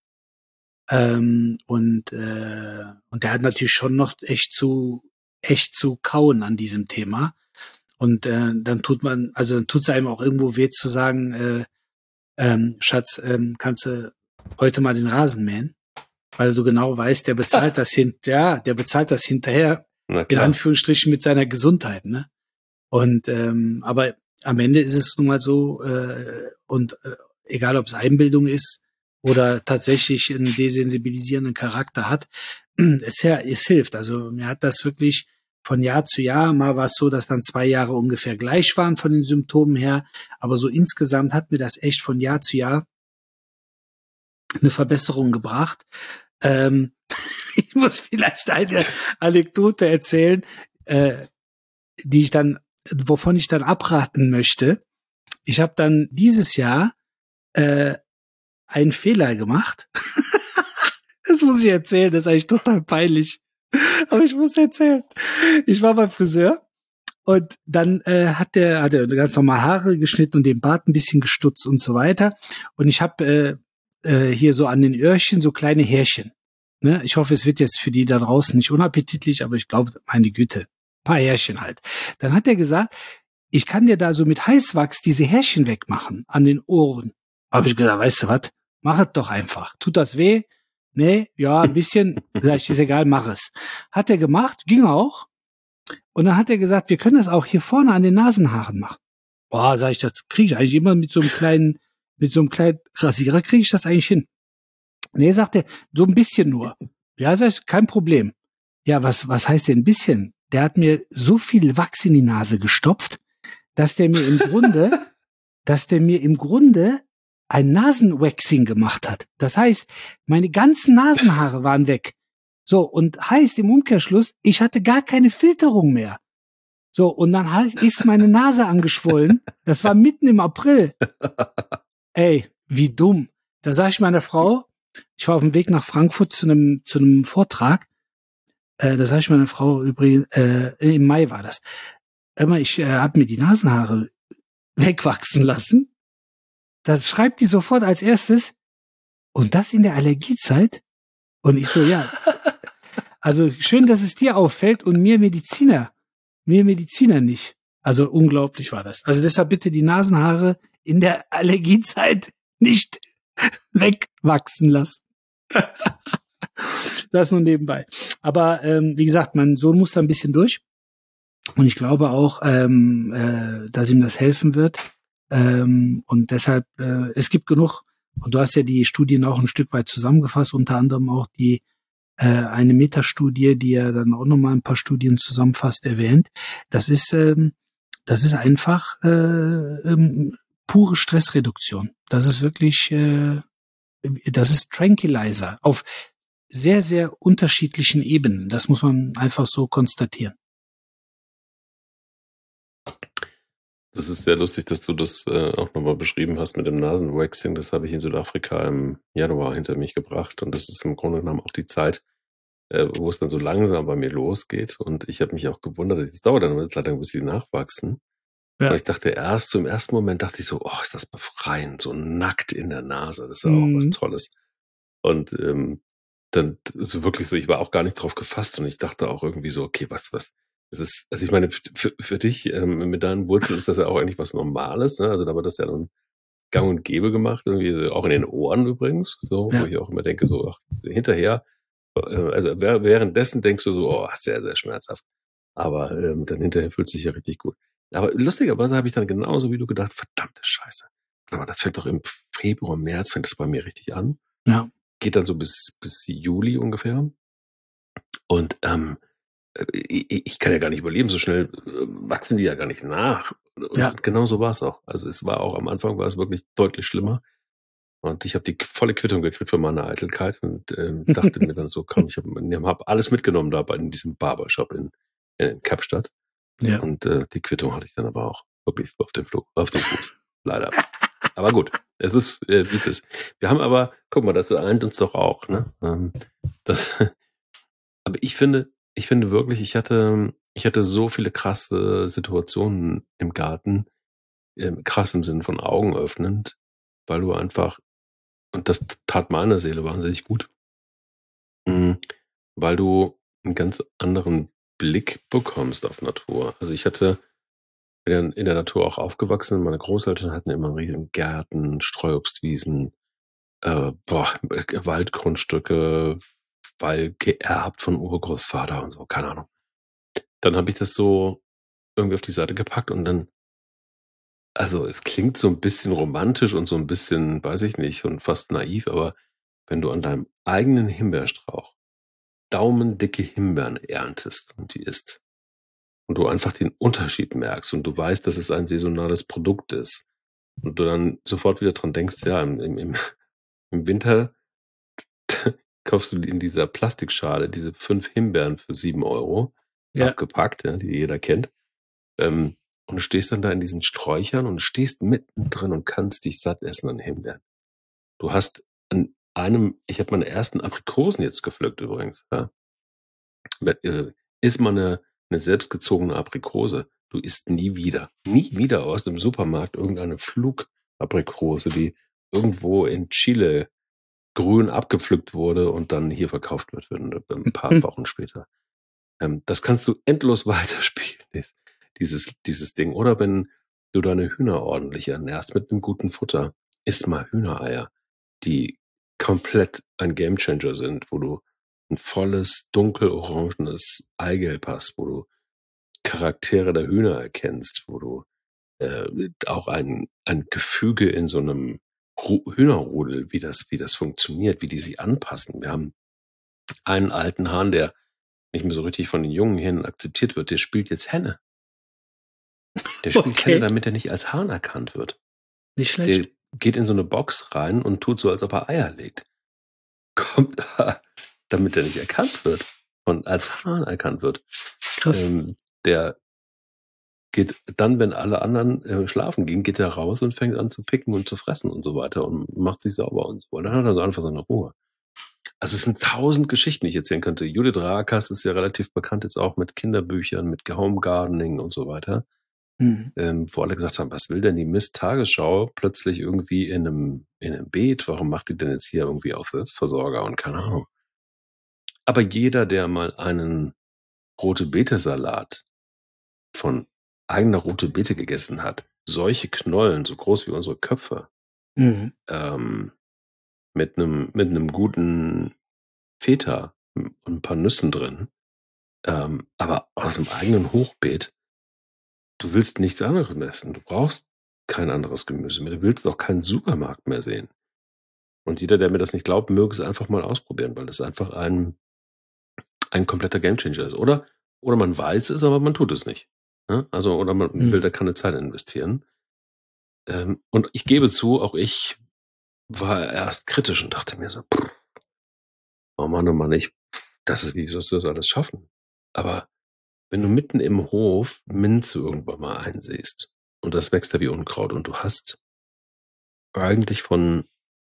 Und der hat natürlich schon noch echt zu kauen an diesem Thema. Und dann tut's einem auch irgendwo weh zu sagen, Schatz, kannst du heute mal den Rasen mähen? Weil du genau weißt, der bezahlt das hinterher, in Anführungsstrichen mit seiner Gesundheit, ne? Und aber am Ende ist es nun mal so, egal ob es Einbildung ist oder tatsächlich einen desensibilisierenden Charakter hat, es hilft. Also mir hat das wirklich von Jahr zu Jahr, mal war es so, dass dann 2 Jahre ungefähr gleich waren von den Symptomen her, aber so insgesamt hat mir das echt von Jahr zu Jahr eine Verbesserung gebracht. Ich muss vielleicht eine Anekdote erzählen, wovon ich dann abraten möchte. Ich habe dann dieses Jahr einen Fehler gemacht. Das muss ich erzählen, das ist eigentlich total peinlich. Aber ich muss erzählen. Ich war beim Friseur und dann hat er ganz normal Haare geschnitten und den Bart ein bisschen gestutzt und so weiter. Und ich habe hier so an den Öhrchen so kleine Härchen. Ne? Ich hoffe, es wird jetzt für die da draußen nicht unappetitlich, aber ich glaube, meine Güte, ein paar Härchen halt. Dann hat er gesagt, ich kann dir da so mit Heißwachs diese Härchen wegmachen an den Ohren. Habe ich gesagt, weißt du was, mach es doch einfach. Tut das weh? Nee, ja, ein bisschen. Sag ich, ist egal, mach es. Hat er gemacht, ging auch. Und dann hat er gesagt, wir können das auch hier vorne an den Nasenhaaren machen. Boah, sag ich, das kriege ich eigentlich immer mit so einem kleinen Rasierer kriege ich das eigentlich hin. Nee, sagt er, so ein bisschen nur. Ja, sag ich, kein Problem. Ja, was heißt denn ein bisschen? Der hat mir so viel Wachs in die Nase gestopft, dass der mir im Grunde ein Nasenwaxing gemacht hat. Das heißt, meine ganzen Nasenhaare waren weg. So, und heißt im Umkehrschluss, ich hatte gar keine Filterung mehr. So, und dann ist meine Nase angeschwollen. Das war mitten im April. Ey, wie dumm. Da sag ich meiner Frau, ich war auf dem Weg nach Frankfurt zu einem Vortrag. Da sag ich meiner Frau übrigens, im Mai war das. Ich habe mir die Nasenhaare wegwachsen lassen. Das schreibt die sofort als erstes. Und das in der Allergiezeit? Und ich so, ja. Also schön, dass es dir auffällt und mir Mediziner nicht. Also unglaublich war das. Also deshalb bitte die Nasenhaare in der Allergiezeit nicht wegwachsen lassen. Das nur nebenbei. Aber wie gesagt, mein Sohn muss da ein bisschen durch. Und ich glaube auch, dass ihm das helfen wird. Und deshalb, es gibt genug, und du hast ja die Studien auch ein Stück weit zusammengefasst, unter anderem auch die eine Metastudie, die ja dann auch nochmal ein paar Studien zusammenfasst, erwähnt. Das ist einfach pure Stressreduktion. Das ist wirklich, das ist Tranquilizer auf sehr, sehr unterschiedlichen Ebenen. Das muss man einfach so konstatieren. Das ist sehr lustig, dass du das auch nochmal beschrieben hast mit dem Nasenwaxing. Das habe ich in Südafrika im Januar hinter mich gebracht. Und das ist im Grunde genommen auch die Zeit, wo es dann so langsam bei mir losgeht. Und ich habe mich auch gewundert, es dauert dann eine Zeit lang, bis sie nachwachsen. Ja. Und ich dachte im ersten Moment dachte ich so, oh, ist das befreiend, so nackt in der Nase. Das ist ja auch was Tolles. Und dann so wirklich so, ich war auch gar nicht drauf gefasst und ich dachte auch irgendwie so, okay, was, das ist, also ich meine, für dich mit deinen Wurzeln ist das ja auch eigentlich was Normales, ne? Also da wird das ja dann gang und gäbe gemacht, irgendwie auch in den Ohren übrigens, so, ja. Wo ich auch immer denke, so, ach, hinterher, also währenddessen denkst du so, oh, sehr, sehr schmerzhaft. Aber dann hinterher fühlt es sich ja richtig gut. Aber lustigerweise habe ich dann genauso wie du gedacht, verdammte Scheiße. Aber das fängt doch im Februar, März, fängt das bei mir richtig an. Ja. Geht dann so bis Juli ungefähr. Und ich kann ja gar nicht überleben, so schnell wachsen die ja gar nicht nach. Und ja. Genau so war es auch. Also es war auch am Anfang war es wirklich deutlich schlimmer. Und ich habe die volle Quittung gekriegt für meine Eitelkeit und dachte mir dann so, komm, ich hab alles mitgenommen da in diesem Barbershop in Kapstadt. Ja. Und die Quittung hatte ich dann aber auch wirklich auf dem Fuß. Leider. Aber gut, es ist, wie es ist. Wir haben aber, guck mal, das eint uns doch auch, ne? Aber ich finde wirklich, ich hatte so viele krasse Situationen im Garten, krass im Sinne von Augen öffnend, weil du einfach, und das tat meiner Seele wahnsinnig gut, weil du einen ganz anderen Blick bekommst auf Natur. Also ich bin in der Natur auch aufgewachsen. Meine Großeltern hatten immer riesen Gärten, Streuobstwiesen, Waldgrundstücke, weil geerbt von Urgroßvater und so, keine Ahnung. Dann habe ich das so irgendwie auf die Seite gepackt und dann, also es klingt so ein bisschen romantisch und so ein bisschen, weiß ich nicht, und fast naiv, aber wenn du an deinem eigenen Himbeerstrauch daumendicke Himbeeren erntest und die isst und du einfach den Unterschied merkst und du weißt, dass es ein saisonales Produkt ist und du dann sofort wieder dran denkst, ja, im Winter kaufst du in dieser Plastikschale diese 5 Himbeeren für 7 €, ja. Abgepackt, ja, die jeder kennt. Und du stehst dann da in diesen Sträuchern und stehst mittendrin und kannst dich satt essen an Himbeeren. Du hast ich habe meine ersten Aprikosen jetzt gepflückt übrigens. Ja. Iss mal eine selbstgezogene Aprikose. Du isst nie wieder aus dem Supermarkt irgendeine Flugaprikose, die irgendwo in Chile grün abgepflückt wurde und dann hier verkauft wird für ein paar Wochen später. Das kannst du endlos weiterspielen, dieses Ding. Oder wenn du deine Hühner ordentlich ernährst mit einem guten Futter, isst mal Hühnereier, die komplett ein Gamechanger sind, wo du ein volles, dunkelorangenes Eigelb hast, wo du Charaktere der Hühner erkennst, wo du auch ein Gefüge in so einem Hühnerrudel, wie das funktioniert, wie die sich anpassen. Wir haben einen alten Hahn, der nicht mehr so richtig von den jungen Hähnen akzeptiert wird, der spielt jetzt Henne. Der spielt Henne, damit er nicht als Hahn erkannt wird. Nicht schlecht. Der geht in so eine Box rein und tut so, als ob er Eier legt. Kommt da, damit er nicht erkannt wird und als Hahn erkannt wird. Krass. Der geht dann, wenn alle anderen schlafen gehen, geht er raus und fängt an zu picken und zu fressen und so weiter und macht sich sauber und so. Und dann hat er so einfach seine Ruhe. Also es sind 1000 Geschichten, die ich erzählen könnte. Judith Rakers ist ja relativ bekannt jetzt auch mit Kinderbüchern, mit Home Gardening und so weiter. Wo alle gesagt haben, was will denn die Mist-Tagesschau plötzlich irgendwie in einem Beet? Warum macht die denn jetzt hier irgendwie auf Selbstversorger und keine Ahnung. Aber jeder, der mal einen rote Beete-Salat von eigener rote Beete gegessen hat, solche Knollen, so groß wie unsere Köpfe, mit einem guten Feta und ein paar Nüssen drin, aber aus dem eigenen Hochbeet, du willst nichts anderes mehr essen. Du brauchst kein anderes Gemüse mehr. Du willst auch keinen Supermarkt mehr sehen. Und jeder, der mir das nicht glaubt, möge es einfach mal ausprobieren, weil das einfach ein kompletter Gamechanger ist. Oder man weiß es, aber man tut es nicht. Ne? Also, oder man will da keine Zeit investieren. Und ich gebe zu, auch ich war erst kritisch und dachte mir so, oh Mann, wie sollst du das alles schaffen? Aber wenn du mitten im Hof Minze irgendwann mal einsäst und das wächst da wie Unkraut und du hast eigentlich von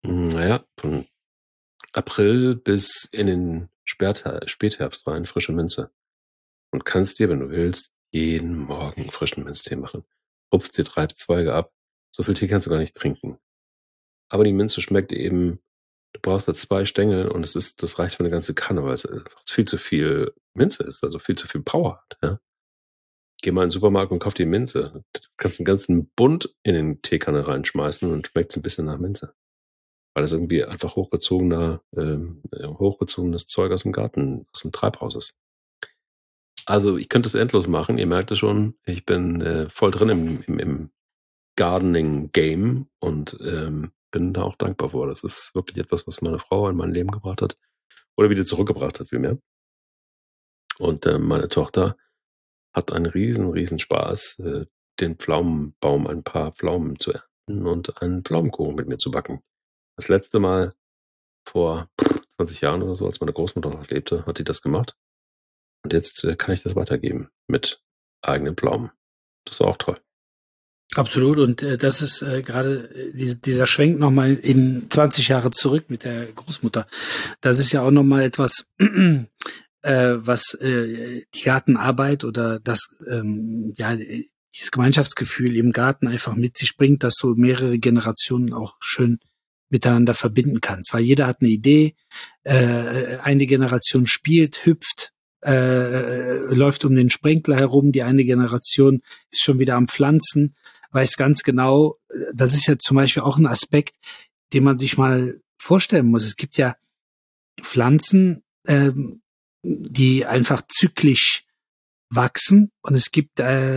April bis in den Spätherbst rein frische Minze und kannst dir, wenn du willst, jeden Morgen frischen Minztee machen. Rupfst dir 3 Zweige ab. So viel Tee kannst du gar nicht trinken. Aber die Minze schmeckt eben, du brauchst da 2 Stängel und das reicht für eine ganze Kanne, weil es viel zu viel Minze ist, also viel zu viel Power hat. Ja? Geh mal in den Supermarkt und kauf dir Minze. Du kannst einen ganzen Bund in den Teekanne reinschmeißen und schmeckt ein bisschen nach Minze. Weil das irgendwie einfach hochgezogenes Zeug aus dem Garten, aus dem Treibhaus ist. Also ich könnte es endlos machen. Ihr merkt es schon, ich bin voll drin im Gardening-Game und bin da auch dankbar für. Das ist wirklich etwas, was meine Frau in mein Leben gebracht hat. Oder wieder zurückgebracht hat, vielmehr. Und meine Tochter hat einen riesen Spaß, den Pflaumenbaum ein paar Pflaumen zu ernten und einen Pflaumenkuchen mit mir zu backen. Das letzte Mal vor 20 Jahren oder so, als meine Großmutter noch lebte, hat sie das gemacht. Und jetzt kann ich das weitergeben mit eigenen Pflaumen. Das ist auch toll. Absolut. Und das ist gerade dieser Schwenk nochmal in 20 Jahre zurück mit der Großmutter. Das ist ja auch nochmal etwas, was die Gartenarbeit oder das dieses Gemeinschaftsgefühl im Garten einfach mit sich bringt, dass du mehrere Generationen auch schön miteinander verbinden kannst. Weil jeder hat eine Idee, eine Generation spielt, hüpft, läuft um den Sprenkler herum, die eine Generation ist schon wieder am Pflanzen, weiß ganz genau, das ist ja zum Beispiel auch ein Aspekt, den man sich mal vorstellen muss. Es gibt ja Pflanzen, die einfach zyklisch wachsen und es gibt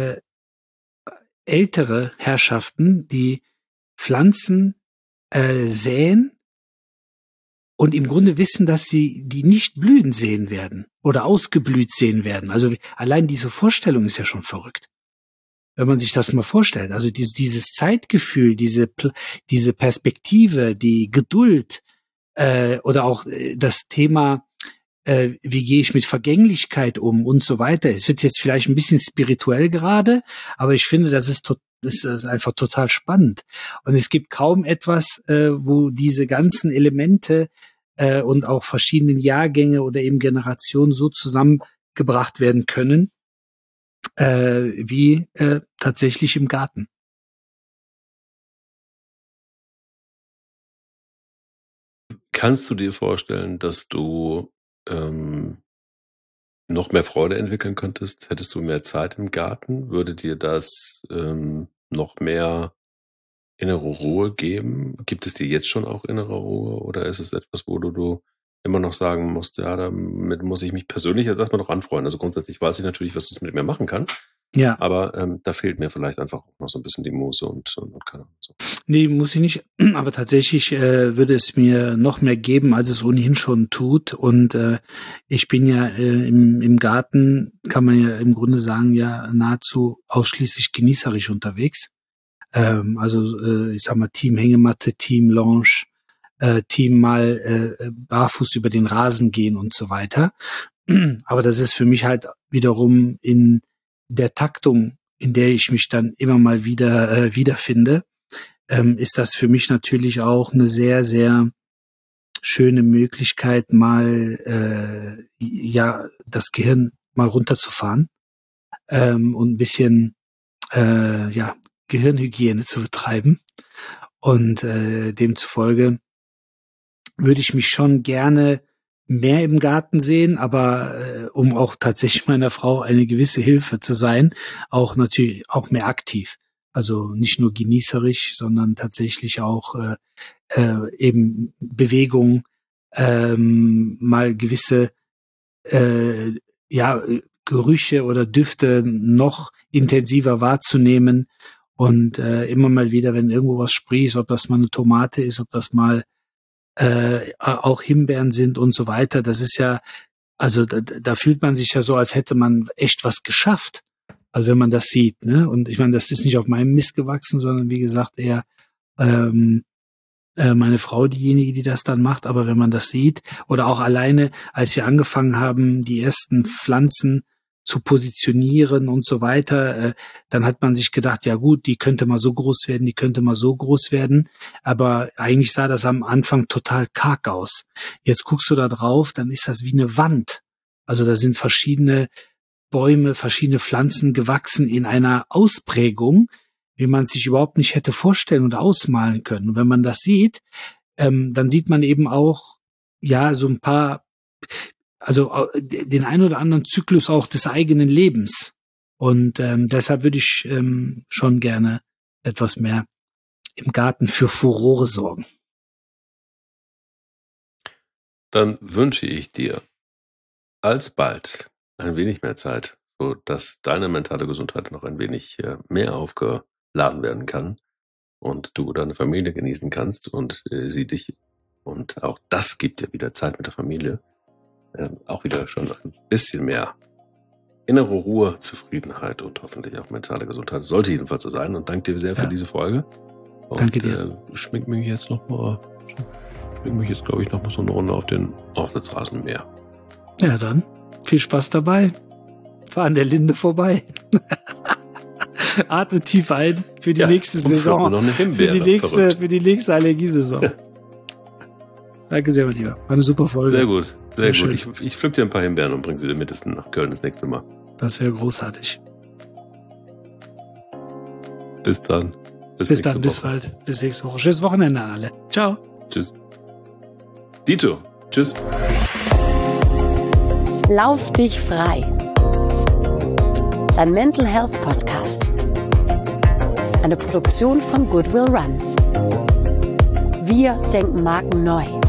ältere Herrschaften, die Pflanzen säen und im Grunde wissen, dass sie die nicht blühen sehen werden oder ausgeblüht sehen werden. Also allein diese Vorstellung ist ja schon verrückt. Wenn man sich das mal vorstellt, also dieses Zeitgefühl, diese Perspektive, die Geduld oder auch das Thema, wie gehe ich mit Vergänglichkeit um und so weiter. Es wird jetzt vielleicht ein bisschen spirituell gerade, aber ich finde, das ist einfach total spannend. Und es gibt kaum etwas, wo diese ganzen Elemente und auch verschiedenen Jahrgänge oder eben Generationen so zusammengebracht werden können, wie tatsächlich im Garten. Kannst du dir vorstellen, dass du noch mehr Freude entwickeln könntest? Hättest du mehr Zeit im Garten? Würde dir das noch mehr innere Ruhe geben? Gibt es dir jetzt schon auch innere Ruhe? Oder ist es etwas, wo du immer noch sagen musst, ja, damit muss ich mich persönlich jetzt erstmal noch anfreunden? Also grundsätzlich weiß ich natürlich, was das mit mir machen kann. Ja. Aber da fehlt mir vielleicht einfach noch so ein bisschen die Muße und keine Ahnung. So. Nee, muss ich nicht. Aber tatsächlich würde es mir noch mehr geben, als es ohnehin schon tut. Und ich bin ja im Garten, kann man ja im Grunde sagen, ja nahezu ausschließlich genießerisch unterwegs. Ich sag mal Team Hängematte, Team Lounge, Team mal barfuß über den Rasen gehen und so weiter. Aber das ist für mich halt wiederum in der Taktung, in der ich mich dann immer mal wieder wiederfinde, ist das für mich natürlich auch eine sehr, sehr schöne Möglichkeit, mal das Gehirn mal runterzufahren und ein bisschen Gehirnhygiene zu betreiben. Und demzufolge würde ich mich schon gerne mehr im Garten sehen, aber um auch tatsächlich meiner Frau eine gewisse Hilfe zu sein, auch natürlich auch mehr aktiv. Also nicht nur genießerisch, sondern tatsächlich auch eben Bewegung, mal gewisse Gerüche oder Düfte noch intensiver wahrzunehmen und immer mal wieder, wenn irgendwo was sprießt, ob das mal eine Tomate ist, ob das mal auch Himbeeren sind und so weiter. Das ist ja, also da fühlt man sich ja so, als hätte man echt was geschafft. Also wenn man das sieht, ne? Und ich meine, das ist nicht auf meinem Mist gewachsen, sondern wie gesagt eher meine Frau diejenige, die das dann macht. Aber wenn man das sieht oder auch alleine, als wir angefangen haben, die ersten Pflanzen zu positionieren und so weiter, dann hat man sich gedacht, ja gut, die könnte mal so groß werden, die könnte mal so groß werden, aber eigentlich sah das am Anfang total karg aus. Jetzt guckst du da drauf, dann ist das wie eine Wand. Also da sind verschiedene Bäume, verschiedene Pflanzen gewachsen in einer Ausprägung, wie man es sich überhaupt nicht hätte vorstellen oder ausmalen können. Und wenn man das sieht, dann sieht man eben auch, ja, so ein paar, also den ein oder anderen Zyklus auch des eigenen Lebens. Und deshalb würde ich schon gerne etwas mehr im Garten für Furore sorgen. Dann wünsche ich dir alsbald ein wenig mehr Zeit, so dass deine mentale Gesundheit noch ein wenig mehr aufgeladen werden kann und du deine Familie genießen kannst und sie dich. Und auch das gibt dir wieder Zeit mit der Familie. Auch wieder schon ein bisschen mehr innere Ruhe, Zufriedenheit und hoffentlich auch mentale Gesundheit. Das sollte jedenfalls so sein. Und danke dir sehr für diese Folge. Und, danke dir. Schmink mich jetzt, glaube ich, noch mal so eine Runde auf den Aufsitzrasenmäher. Ja, dann viel Spaß dabei. Fahr an der Linde vorbei. Atme tief ein für die nächste Saison. Noch eine Himbeere, für die nächste Allergiesaison. Danke sehr, mein Lieber. War eine super Folge. Sehr gut. Sehr gut. Ich pflück dir ein paar Himbeeren und bring sie dir mit nach Köln das nächste Mal. Das wäre großartig. Bis dann. Bis bald. Bis nächste Woche. Schönes Wochenende an alle. Ciao. Tschüss. Dito. Tschüss. Lauf dich frei. Dein Mental Health Podcast. Eine Produktion von Goodwill Run. Wir denken Marken neu.